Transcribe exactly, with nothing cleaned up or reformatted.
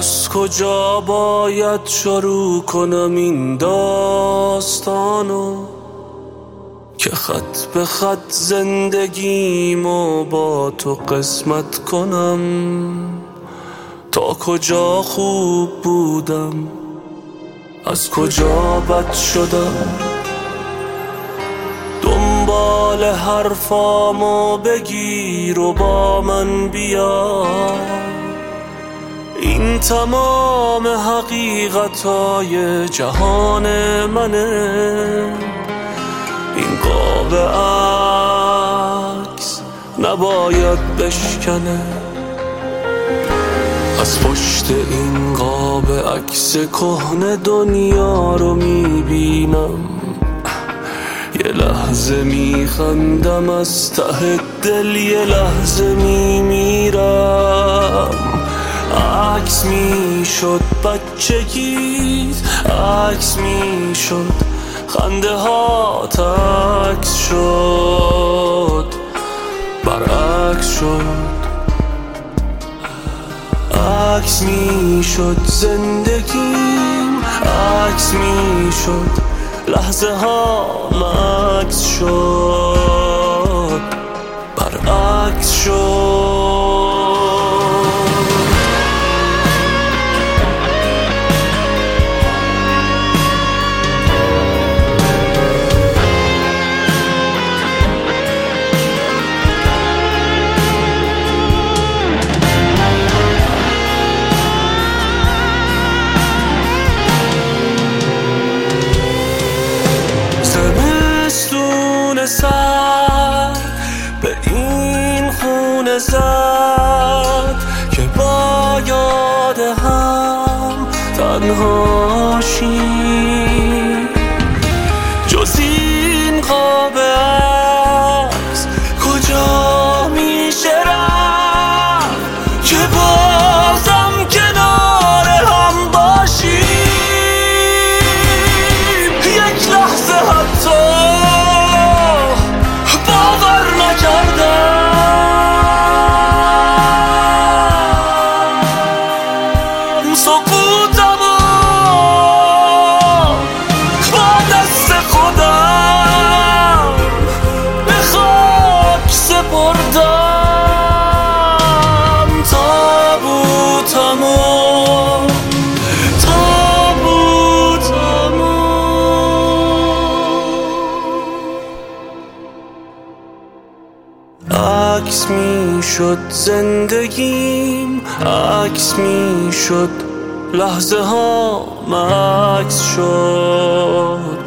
از کجا باید شروع کنم این داستانو که خط به خط زندگیمو با تو قسمت کنم؟ تا کجا خوب بودم، از کجا بد شدم؟ دنبال حرفامو بگیر و با من بیا، این تمام حقیقتای جهان منه. این قاب عکس نباید بشکنه، از پشت این قاب عکس کهنه دنیا رو میبینم. یه لحظه میخندم از ته دل، یه لحظه میمیرم. عکس میشد بچگیت، عکس میشد خنده ها، عکس شد برعکس شد. عکس میشد زندگیم، عکس میشد لحظه ها، عکس شد برعکس شد. سر به این خونه زد که با یاد هم تنها شیم. جز این قاب عکس کجا میشه رفت که بازم کنار هم باشیم؟ یک لحظه حتی سقوطمو با دست خودم به خاک سپردم. تابوتمو تابوتمو عکس میشد زندگیم، عکس میشد لحظه ها، عکس شد